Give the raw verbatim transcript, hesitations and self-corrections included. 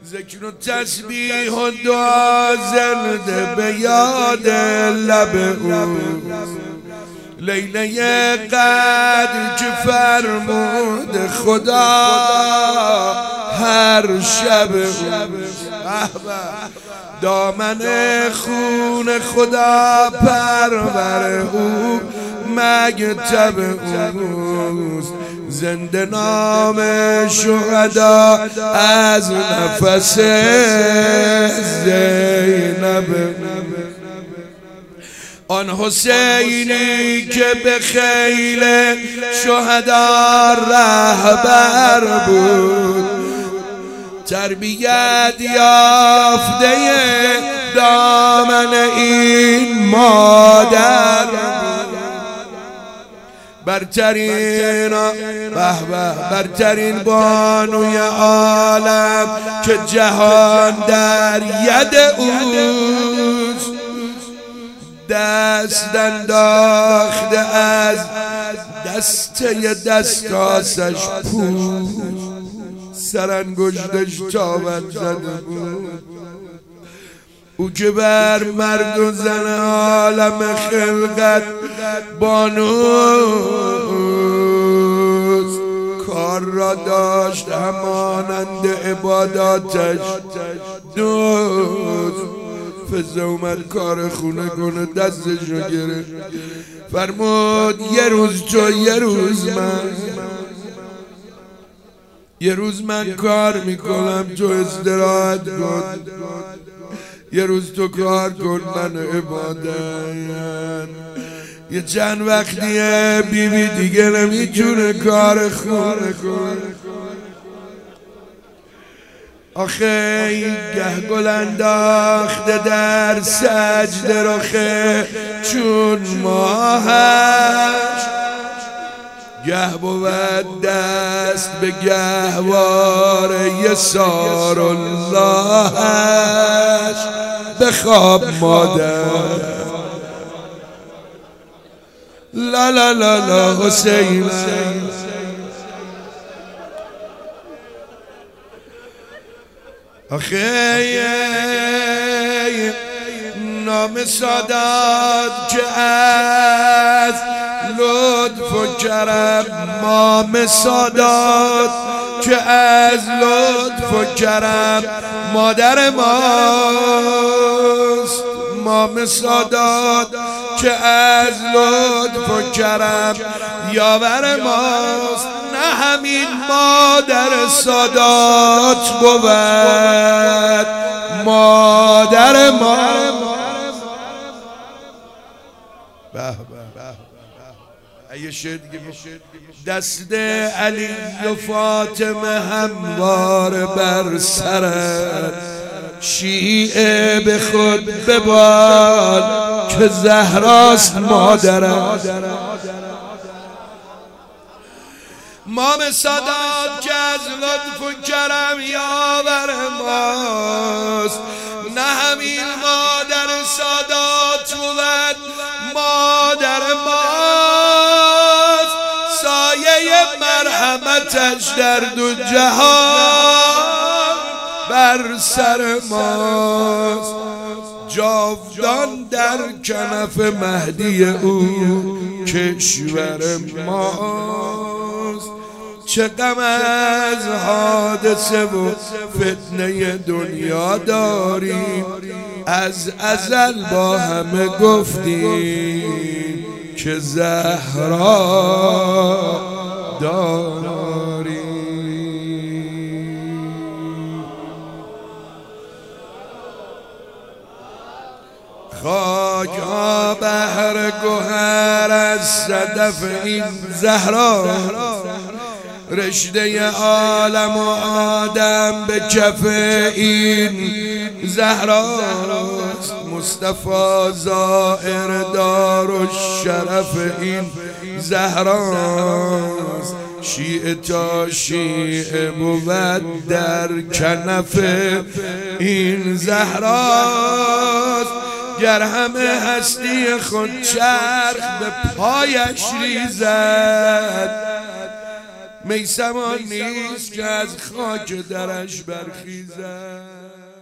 ذکر و تسبیح و دعا زنده به یاد لب او. لیله قدر که فرمود خدا هر شب دامن خون خدا پرور او مکتب اوست. زنده نام شهدا از نفس زینب. آن حسینی که به خیل شهدا رهبر بود، تربیت یافته دامن این مادر، برترین برترین بانوی عالم که جهان در ید اوست. دست انداخته از دسته دستاسش پوست، سرانگشتش تاوت زده بود. او که بر مرد و زن عالم خلقت بانوست، کار را داشت همانند عباداتش دوست. فزه اومد کار خونه کنه دستش رو گرفت، فرمود یه روز تو یه روز من، یه روز من کار میکنم تو استراحت کن، یه روز تو کار کن من عبادت. یه چند وقتیه بی بی دیگه نمیتونه کار خونه کن. آخه گه گل انداخته در سجده رخه چون ماهش، گه بود دست به گهواره یسار اللهش. بخواب مادر لا لا لا لا حسین. آخه نام سادات که از لطف و کرم، مام سادات که از لطف و کرم مادر ماست. مام سادات که از لطف و کرم یاور ماست. نه همین مادر سادات بود مادر ما. دست علی و فاطمه هموار بر سرت، شیعه به خود ببال که زهراست مادرت. مام سادات که از لطف و کرم یاور ماست. نه همین مادر سادات بود مادر ماست. سایه مرحمتش در دو جهان بر سر ماست. جاودان در کنف مهدی او کشور ماست. چه غم از حادثه و فتنه دنیا داریم، از ازل با همه گفتیم که زهرا داریم. خاک ها بحر گوهر از صدف این زهرا، رشته عالم و آدم به کف این زهراست. مصطفی زائر دار و شرف این زهراست. شیعه تا شیعه بود در کنف این زهراست. گر همه هستی خود چرخ به پایش ریزد، میسمان نیست که از خاک درش برخیزد.